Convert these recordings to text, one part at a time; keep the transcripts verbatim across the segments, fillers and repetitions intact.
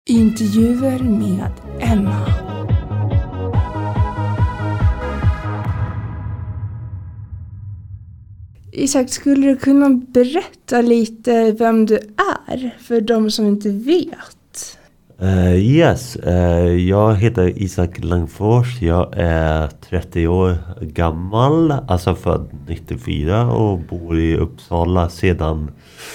Intervjuer med Emma. Isak, skulle du kunna berätta lite vem du är för de som inte vet? Uh, yes, uh, jag heter Isak Langfors. Jag är trettio år gammal, alltså född nittiofyra och bor i Uppsala sedan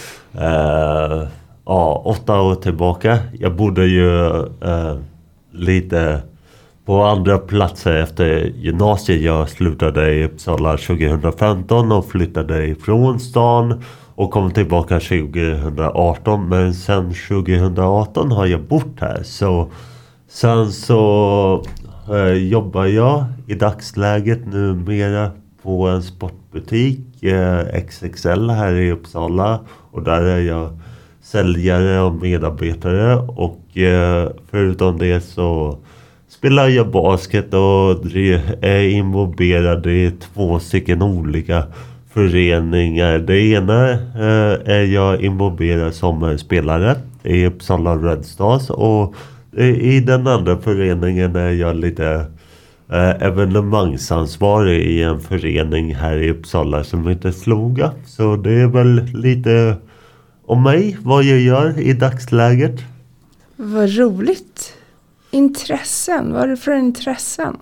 uh, ja, åtta år tillbaka. Jag bodde ju uh, lite på andra platser efter gymnasiet. Jag slutade i Uppsala tjugohundrafemton och flyttade ifrån stan och kom tillbaka tjugohundraarton. Men sen tjugohundraarton har jag bott här. Så sen så eh, jobbar jag i dagsläget numera på en sportbutik, eh, X X L här i Uppsala. Och där är jag säljare och medarbetare. Och eh, förutom det så spelar jag basket och är involverad i två stycken olika föreningar. Det ena eh, är jag involverad som spelare i Uppsala Red Stars, och i den andra föreningen är jag lite eh, evenemangsansvarig i en förening här i Uppsala som heter Sloga. Så det är väl lite om mig, vad jag gör i dagsläget. Vad roligt. Intressen, vad är det för intressen?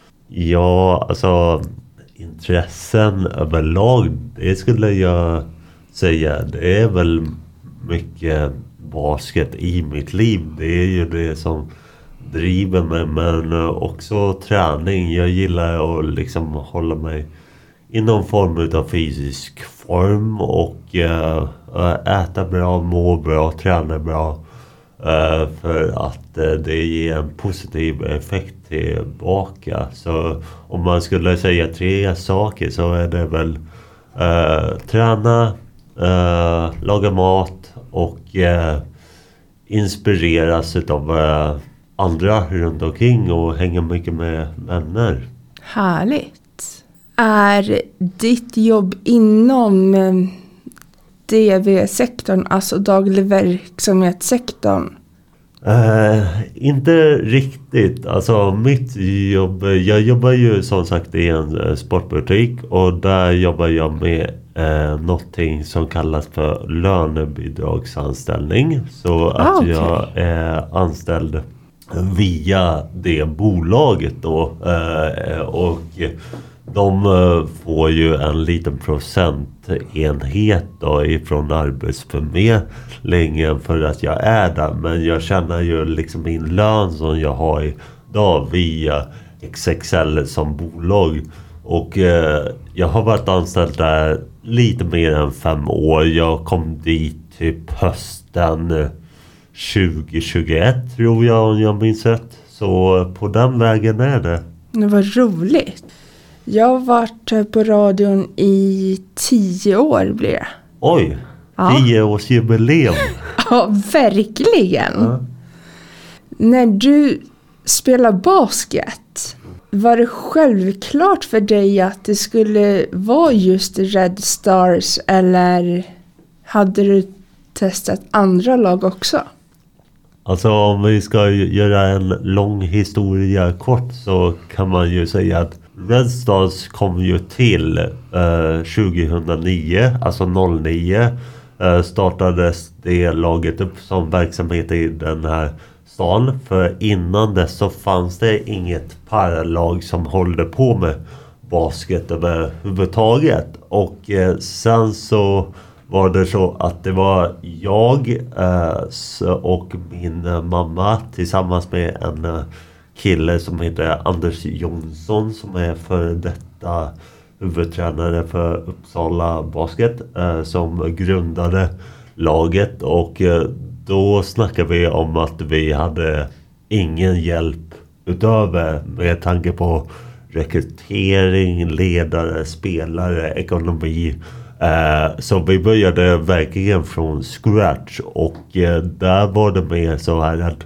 Ja, alltså intressen överlag, det skulle jag säga, det är väl mycket basket i mitt liv. Det är ju det som driver mig, men också träning. Jag gillar att liksom hålla mig i någon form av fysisk form och äh, äta bra, må bra, träna bra. Uh, för att uh, det ger en positiv effekt tillbaka. Så om man skulle säga tre saker så är det väl uh, träna, uh, laga mat och uh, inspireras av uh, andra runt omkring och hänga mycket med vänner. Härligt. Är ditt jobb inom uh, D V-sektorn, alltså daglig verksamhetssektorn? Uh, inte riktigt. Alltså mitt jobb, jag jobbar ju som sagt i en uh, sportbutik, och där jobbar jag med uh, någonting som kallas för lönebidragsanställning. Så ah, att okay. jag är anställd via det bolaget då, uh, och de får ju en liten procentenhet då ifrån Arbetsförmedlingen för att jag är där. Men jag känner ju liksom min lön som jag har idag via X X L som bolag. Och eh, jag har varit anställd där lite mer än fem år. Jag kom dit typ hösten tjugohundratjugoett tror jag, om jag minns rätt. Så på den vägen är det. Det var roligt. Jag har varit på radion i tio år blir det. Oj, ja. tio års jubileum. Ja, verkligen. Ja. När du spelar basket, var det självklart för dig att det skulle vara just Red Stars, eller hade du testat andra lag också? Alltså om vi ska göra en lång historia kort så kan man ju säga att Red Stars kom ju till eh, tjugohundranio, alltså noll nio eh, startades det laget upp som verksamhet i den här stan. För innan dess så fanns det inget paralag som hållde på med basket överhuvudtaget. Och eh, sen så var det så att det var jag eh, och min mamma tillsammans med en eh, kille som heter Anders Jonsson, som är för detta huvudtränare för Uppsala Basket, eh, som grundade laget. Och eh, då snackade vi om att vi hade ingen hjälp utöver med tanke på rekrytering, ledare, spelare, ekonomi. Eh, så vi började verkligen från scratch, och eh, där var det mer så här att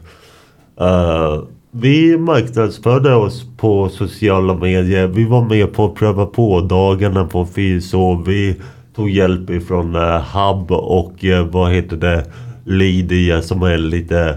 eh, vi marknadsförde oss på sociala medier. Vi var med på att pröva på dagarna på Fys, och vi tog hjälp ifrån uh, Hub och uh, vad heter det, Lydia som är lite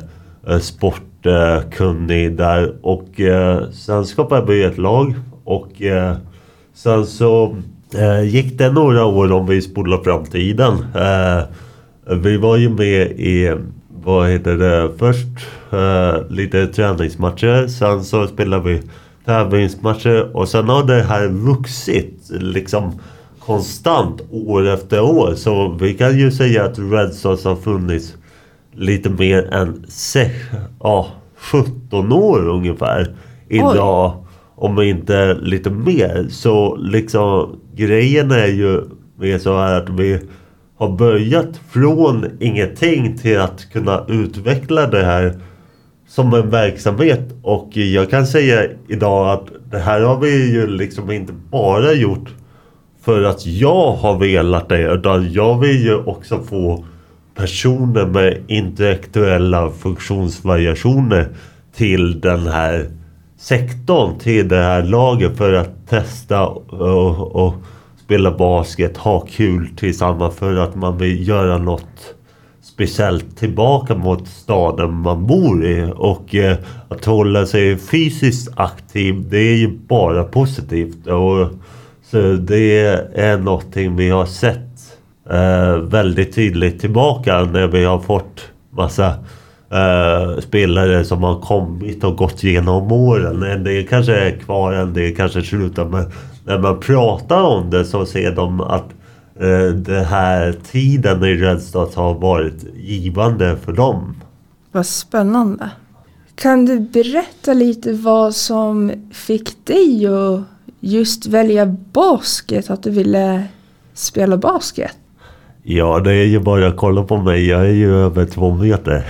eh, sportkunnig eh, där. Och eh, sen skapade vi ett lag. Och eh, sen så eh, gick det några år om vi spolar framtiden. Eh, vi var ju med i, vad heter det, först eh, lite träningsmatcher. Sen så spelade vi tävlingsmatcher. Och sen har det här vuxit liksom konstant år efter år. Så vi kan ju säga att Red Stars har funnits lite mer än sex, ja, sjutton år ungefär idag. Oj. Om inte lite mer. Så liksom grejen är ju med så här att vi har börjat från ingenting till att kunna utveckla det här som en verksamhet. Och jag kan säga idag att det här har vi ju liksom inte bara gjort för att jag har velat det, utan jag vill ju också få personer med intellektuella funktionsvariationer till den här sektorn, till det här laget, för att testa och, och spela basket, ha kul tillsammans, för att man vill göra något speciellt tillbaka mot staden man bor i. Och eh, att hålla sig fysiskt aktiv, det är ju bara positivt. Och så det är någonting vi har sett eh, väldigt tydligt tillbaka när vi har fått massa eh, spelare som har kommit och gått genom åren. En del kanske är kvar, en del kanske slutar, men när man pratar om det så ser de att eh, det här tiden i Red Stars har varit givande för dem. Vad spännande. Kan du berätta lite vad som fick dig att just välja basket, att du ville spela basket? Ja, det är ju bara att kolla på mig. Jag är ju över två meter.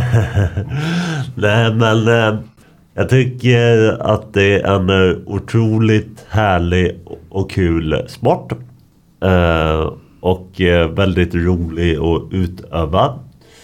Nej, men eh, jag tycker att det är en otroligt härlig och kul sport. Eh, och eh, väldigt rolig att utöva.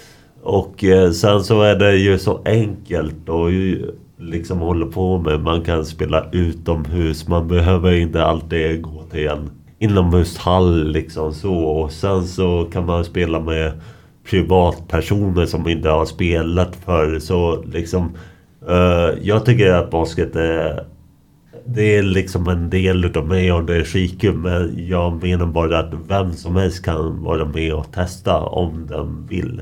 Och eh, sen så är det ju så enkelt och liksom håller på med. Man kan spela utomhus. Man behöver inte alltid gå till en inomhushall liksom så. Och sen så kan man spela med privatpersoner som inte har spelat förr. Så liksom uh, jag tycker att basket är, det är liksom en del utav mig och det är skitkul. Men jag menar bara att vem som helst kan vara med och testa om den vill.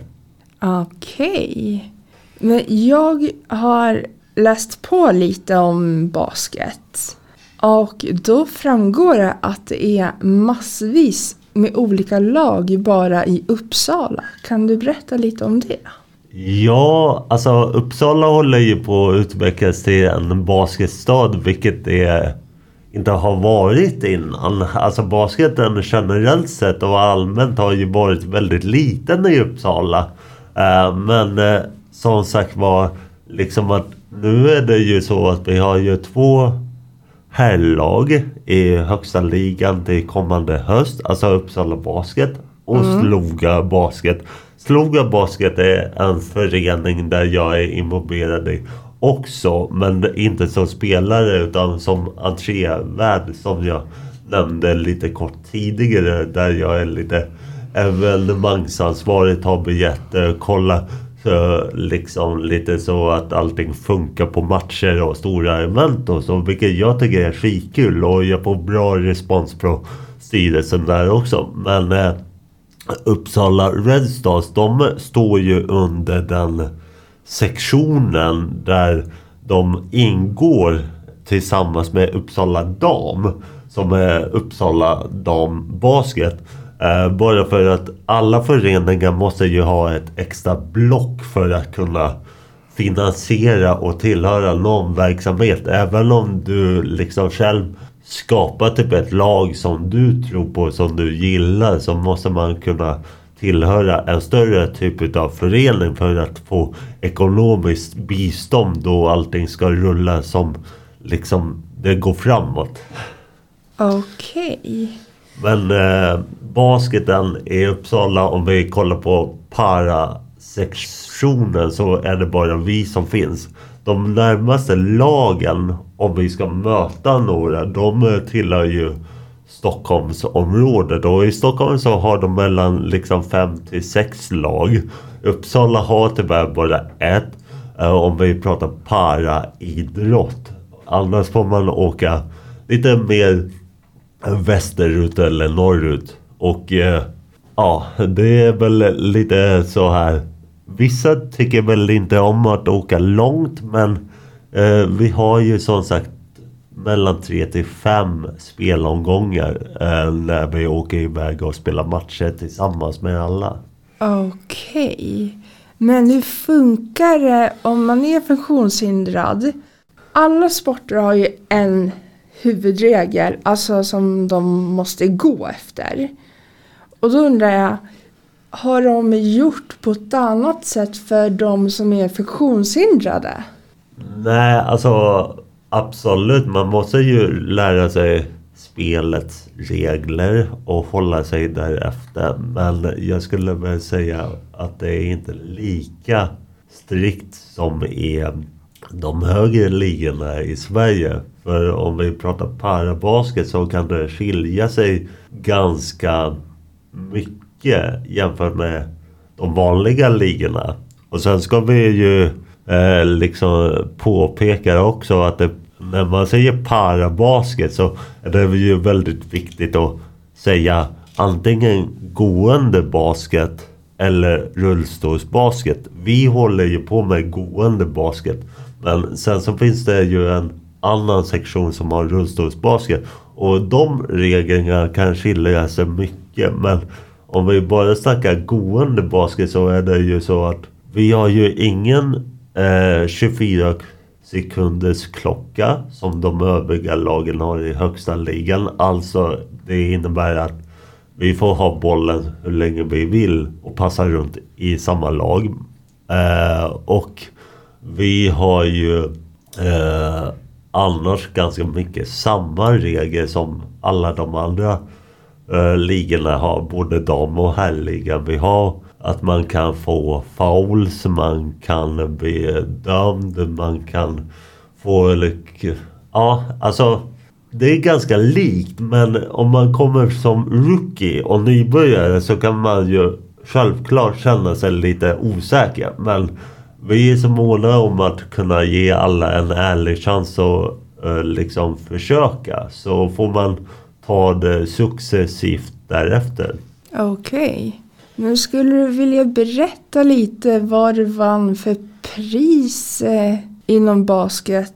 Okej. Okay. Men jag har läst på lite om basket. Och då framgår det att det är massvis med olika lag bara i Uppsala. Kan du berätta lite om det? Ja, alltså Uppsala håller ju på att utvecklas till en basketstad, vilket det inte har varit innan. Alltså basketen generellt sett och allmänt har ju varit väldigt liten i Uppsala. Uh, men uh, som sagt var, liksom att nu är det ju så att vi har ju två herrlag i högsta ligan till kommande höst. Alltså Uppsala Basket och mm. Sloga Basket. Sloga Basket är en förening där jag är involverad i också. Men inte som spelare utan som entrévärd, som jag nämnde lite kort tidigare. Där jag är lite evenemangsansvarig, tar biljetter, kolla så liksom lite så att allting funkar på matcher och stora event och så, vilket jag tycker är skitkul, och jag får bra respons på styrelsen där också. Men eh, Uppsala Red Stars, de står ju under den sektionen där de ingår tillsammans med Uppsala Dam, som är Uppsala Dam Basket. Uh, bara för att alla föreningar måste ju ha ett extra block för att kunna finansiera och tillhöra någon verksamhet. Även om du liksom själv skapar typ ett lag som du tror på, som du gillar, så måste man kunna tillhöra en större typ av förening för att få ekonomiskt bistånd då allting ska rulla som liksom det går framåt. Okej. Okay. Men eh, basketen i Uppsala, om vi kollar på parasektionen, så är det bara vi som finns. De närmaste lagen, om vi ska möta några, de tillhör ju Stockholmsområdet. Och i Stockholm så har de mellan liksom fem till sex lag. Uppsala har tyvärr bara ett. Uh, om vi pratar paraidrott. Annars får man åka lite mer västerut eller norrut. Och uh, ja, det är väl lite så här. Vissa tycker väl inte om att åka långt, men uh, vi har ju som sagt mellan tre till fem spelomgångar uh, när vi åker iväg och spelar matcher tillsammans med alla. Okej. Okay. Men hur funkar det om man är funktionshindrad? Alla sporter har ju en huvudregel, alltså som de måste gå efter. Och då undrar jag, har de gjort på ett annat sätt för de som är funktionshindrade? Nej, alltså absolut. Man måste ju lära sig spelets regler och hålla sig därefter. Men jag skulle väl säga att det är inte lika strikt som är de högre ligorna i Sverige. För om vi pratar parabasket så kan det skilja sig ganska mycket jämfört med de vanliga ligorna. Och sen ska vi ju eh, liksom påpeka också att det, när man säger parabasket så är det ju väldigt viktigt att säga antingen gående basket eller rullstolsbasket. Vi håller ju på med gående basket, men sen så finns det ju en annan sektion som har rullstolsbasket, och de reglerna kan skilja sig mycket. Men om vi bara snackar gående basket så är det ju så att vi har ju ingen eh, tjugofyra sekunders klocka som de övriga lagen har i högsta ligan. Alltså det innebär att vi får ha bollen hur länge vi vill och passa runt i samma lag. Eh, och vi har ju eh, annars ganska mycket samma regler som alla de andra eh, ligorna har. Både dam- och herrligan. Vi har att man kan få fouls, man kan bli dömd, man kan få... Ja, alltså det är ganska likt, men om man kommer som rookie och nybörjare så kan man ju självklart känna sig lite osäker. Men vi är så måna om att kunna ge alla en ärlig chans att uh, liksom försöka. Så får man ta det successivt därefter. Okej. Okay. Men skulle du vilja berätta lite vad du vann för pris eh, inom basket?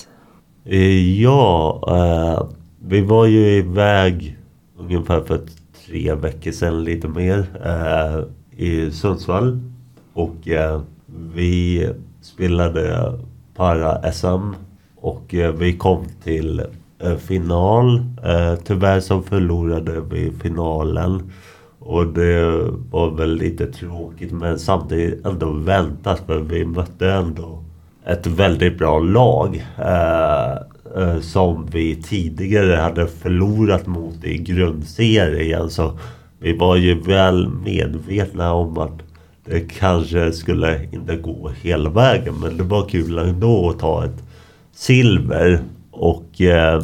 Ja, eh, vi var ju iväg ungefär för tre veckor sedan, lite mer, eh, i Sundsvall. Och eh, vi spelade para-S M och eh, vi kom till eh, final. Eh, tyvärr så förlorade vi finalen. Och det var väl lite tråkigt, men samtidigt ändå väntat, för vi mötte ändå ett väldigt bra lag eh, eh, som vi tidigare hade förlorat mot i grundserien. Så vi var ju väl medvetna om att det kanske skulle inte gå hela vägen, men det var kul ändå att ta ett silver. Och eh,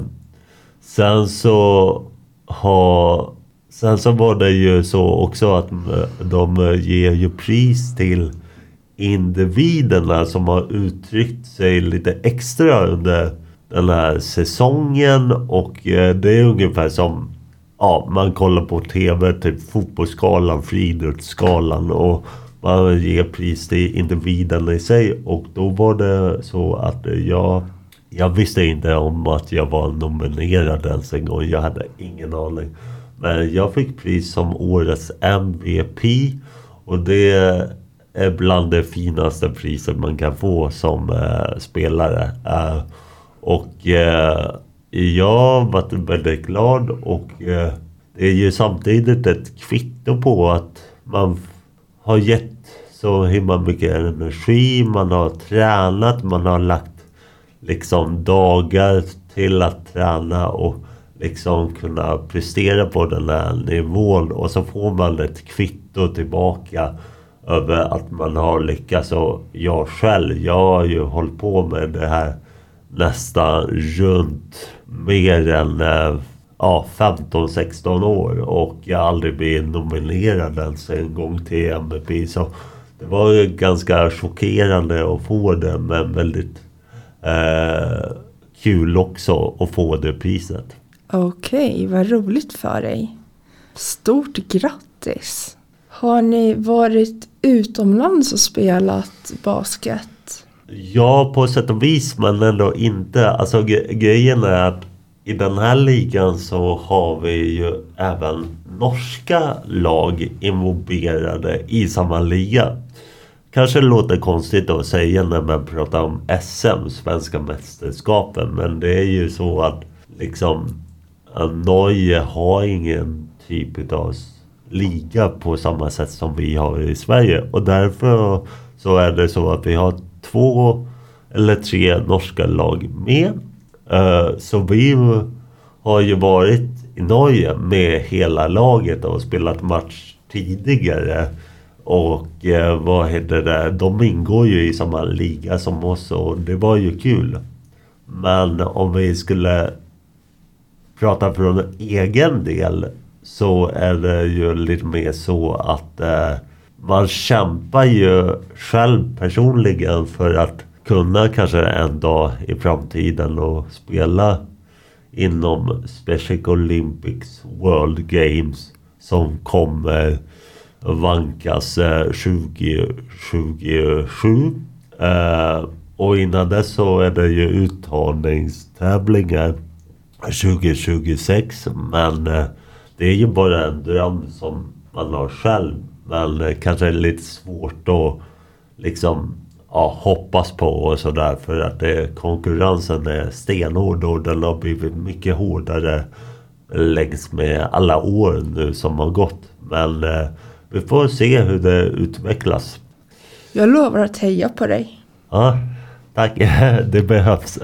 sen så har sen så var det ju så också att de ger ju pris till individerna som har uttryckt sig lite extra under den här säsongen. Och det är ungefär som, ja, man kollar på tv, typ fotbollsskalan, friidrottsskalan, och man ger pris till individerna i sig. Och då var det så att jag, jag visste inte om att jag var nominerad ens en gång. Jag hade ingen aning. Men jag fick pris som årets M V P, och det är bland det finaste priset man kan få som eh, spelare. Eh, och eh, jag var väldigt glad, och eh, det är ju samtidigt ett kvitto på att man har gett så himla mycket energi, man har tränat, man har lagt liksom dagar till att träna och liksom kunna prestera på den här nivån, och så får man ett kvitto tillbaka över att man har lyckats. Och jag själv, jag har ju hållit på med det här nästan runt mer än ja, femton sexton år, och jag har aldrig blivit nominerad ens en gång till M V P. Så det var ju ganska chockerande att få det, men väldigt eh, kul också att få det priset. Okej, vad roligt för dig. Stort grattis. Har ni varit utomlands och spelat basket? Ja, på sätt och vis, men ändå inte. Alltså ge- grejen är att i den här ligan så har vi ju även norska lag involverade i samma liga. Kanske låter konstigt att säga när man pratar om S M, svenska mästerskapen, men det är ju så att liksom Norge har ingen typ av liga på samma sätt som vi har i Sverige, och därför så är det så att vi har två eller tre norska lag med. Uh, så vi har ju varit i Norge med hela laget och spelat match tidigare. Och uh, vad heter det? De ingår ju i samma liga som oss, och det var ju kul. Men om vi skulle prata från egen del så är det ju lite mer så att uh, man kämpar ju själv personligen för att kunna kanske en dag i framtiden och spela inom Special Olympics World Games som kommer vankas tjugo tjugosju. Eh, och innan dess så är det ju uttagningstävlingar tjugo tjugosex, men eh, det är ju bara en dröm som man har själv, men eh, kanske är lite svårt att liksom ja, hoppas på och sådär, för att det, konkurrensen är stenhård och den har blivit mycket hårdare längs med alla år nu som har gått. Men eh, vi får se hur det utvecklas. Jag lovar att heja på dig. Ja, tack. Det behövs.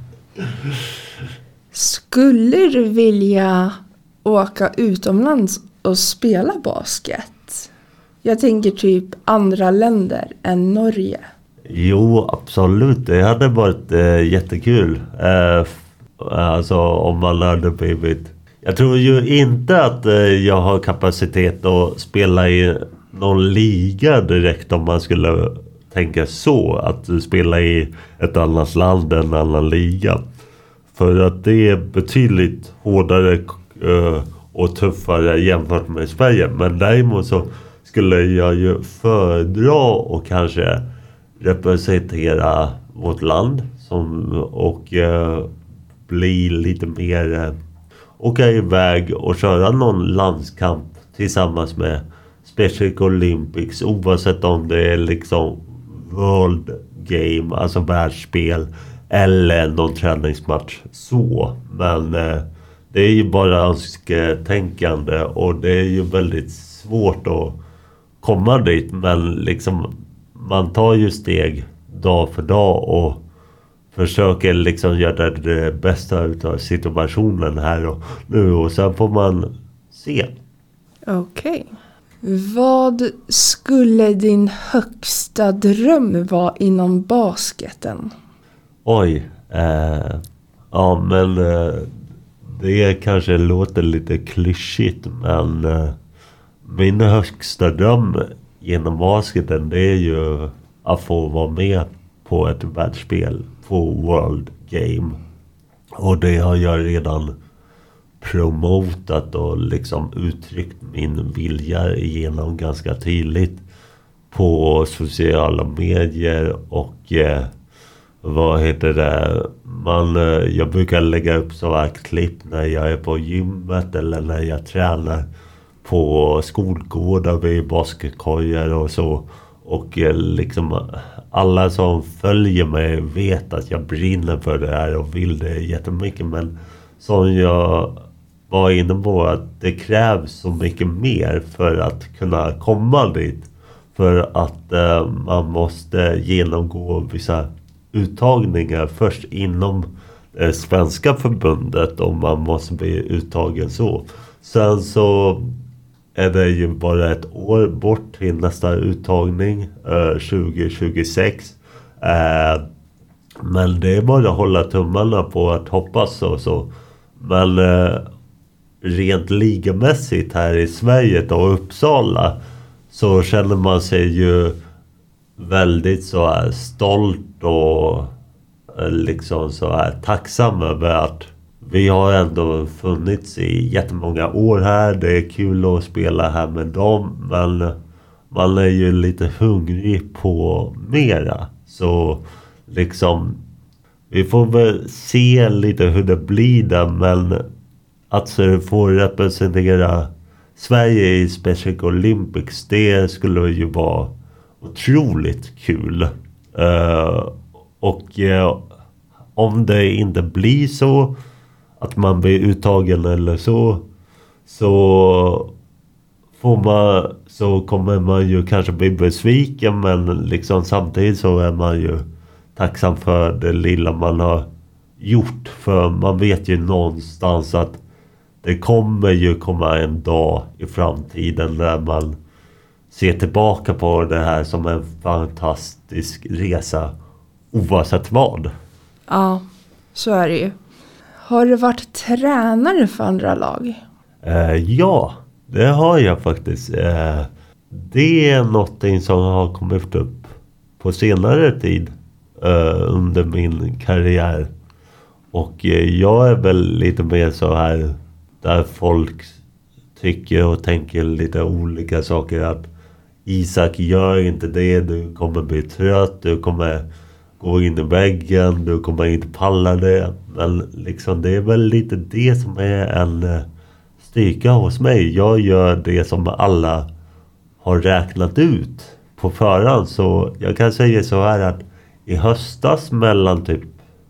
Skulle du vilja åka utomlands och spela basket? Jag tänker typ andra länder än Norge. Jo, absolut. Det hade varit eh, jättekul. Eh, alltså om man hade blivit... Jag tror ju inte att eh, jag har kapacitet att spela i någon liga direkt, om man skulle tänka så. Att spela i ett annat land än en annan liga. För att det är betydligt hårdare eh, och tuffare jämfört med Sverige. Men däremot så skulle jag ju föredra och kanske representera vårt land som, och eh, bli lite mer eh, åka iväg och köra någon landskamp tillsammans med Special Olympics, oavsett om det är liksom World Game, alltså världsspel, eller någon träningsmatch så. Men eh, det är ju bara önsketänkande, och det är ju väldigt svårt att komma dit, men liksom man tar ju steg dag för dag och försöker liksom göra det bästa av situationen här och nu, och sen får man se. Okej. Vad skulle din högsta dröm vara inom basketen? Oj. Eh, ja, men eh, det kanske låter lite klyschigt, men eh, min högsta dröm genom basketen, det är ju att få vara med på ett världsspel, på World Game. Och det har jag redan promotat och liksom uttryckt min vilja igenom ganska tydligt på sociala medier, och eh, vad heter det, man, eh, jag brukar lägga upp sådana klipp när jag är på gymmet eller när jag tränar på skolgårdar vid basketkorgar och så. Och eh, liksom alla som följer mig vet att jag brinner för det här och vill det jättemycket, men som jag var inne på, att det krävs så mycket mer för att kunna komma dit. För att eh, man måste genomgå vissa uttagningar först inom det svenska förbundet, och man måste bli uttagen så. Sen så är det ju bara ett år bort till nästa uttagning, eh, tjugo tjugosex. Eh, men det är bara att hålla tummarna på att hoppas och så. Men eh, rent ligamässigt här i Sverige och Uppsala så känner man sig ju väldigt så här stolt och liksom så här tacksam över att vi har ändå funnits i jättemånga år här. Det är kul att spela här med dem, men man är ju lite hungrig på mera. Så liksom vi får väl se lite hur det blir där, men att så få representera Sverige i Special Olympics, det skulle ju vara otroligt kul. Uh, och uh, om det inte blir så att man blir uttagen eller så, så får man, så kommer man ju kanske bli besviken, men liksom samtidigt så är man ju tacksam för det lilla man har gjort, för man vet ju någonstans att det kommer ju komma en dag i framtiden när man ser tillbaka på det här som en fantastisk resa oavsett vad. Ja, så är det ju. Har du varit tränare för andra lag? Eh, ja, det har jag faktiskt. Eh, det är någonting som har kommit upp på senare tid eh, under min karriär. Och eh, jag är väl lite mer så här där folk tycker och tänker lite olika saker. Att Isak, gör inte det, du kommer bli trött, du kommer gå in i väggen, du kommer inte palla det. Men liksom det är väl lite det som är en styrka hos mig. Jag gör det som alla har räknat ut på förhand. Så jag kan säga så här att i höstas mellan typ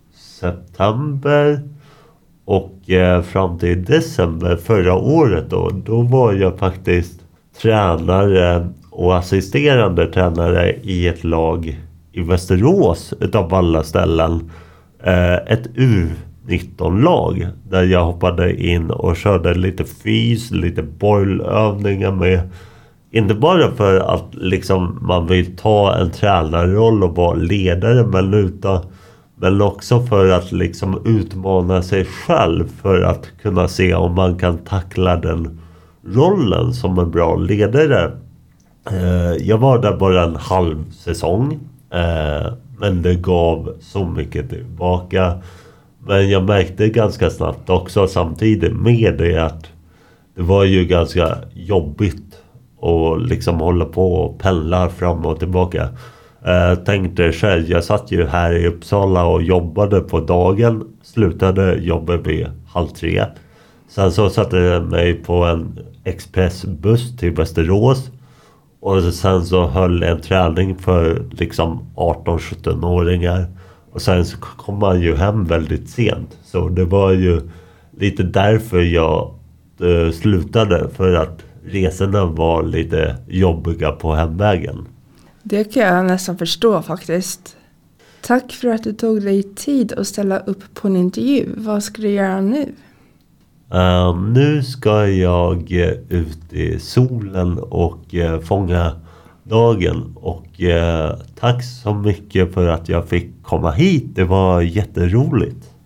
september och eh, fram till december förra året då, då var jag faktiskt tränare och assisterande tränare i ett lag i Västerås utav alla ställen. Eh, ett U nitton-lag där jag hoppade in och körde lite fys, lite bollövningar med. Inte bara för att liksom man vill ta en tränarroll och vara ledare, men utan Men också för att liksom utmana sig själv för att kunna se om man kan tackla den rollen som en bra ledare. Eh, jag var där bara en halv säsong. Eh, men det gav så mycket tillbaka. Men jag märkte ganska snabbt också samtidigt med det att det var ju ganska jobbigt att liksom hålla på och pendla fram och tillbaka. Jag tänkte själv, jag satt ju här i Uppsala och jobbade på dagen, slutade jobba vid halv tre. Sen så satte jag mig på en expressbuss till Västerås och sen så höll en träning för liksom arton-sjutton-åringar. Och sen så kom man ju hem väldigt sent, så det var ju lite därför jag uh, slutade, för att resorna var lite jobbiga på hemvägen. Det kan jag nästan förstå faktiskt. Tack för att du tog dig tid att ställa upp på en intervju. Vad ska du göra nu? Uh, nu ska jag uh, ut i solen och uh, fånga dagen. Och uh, tack så mycket för att jag fick komma hit. Det var jätteroligt.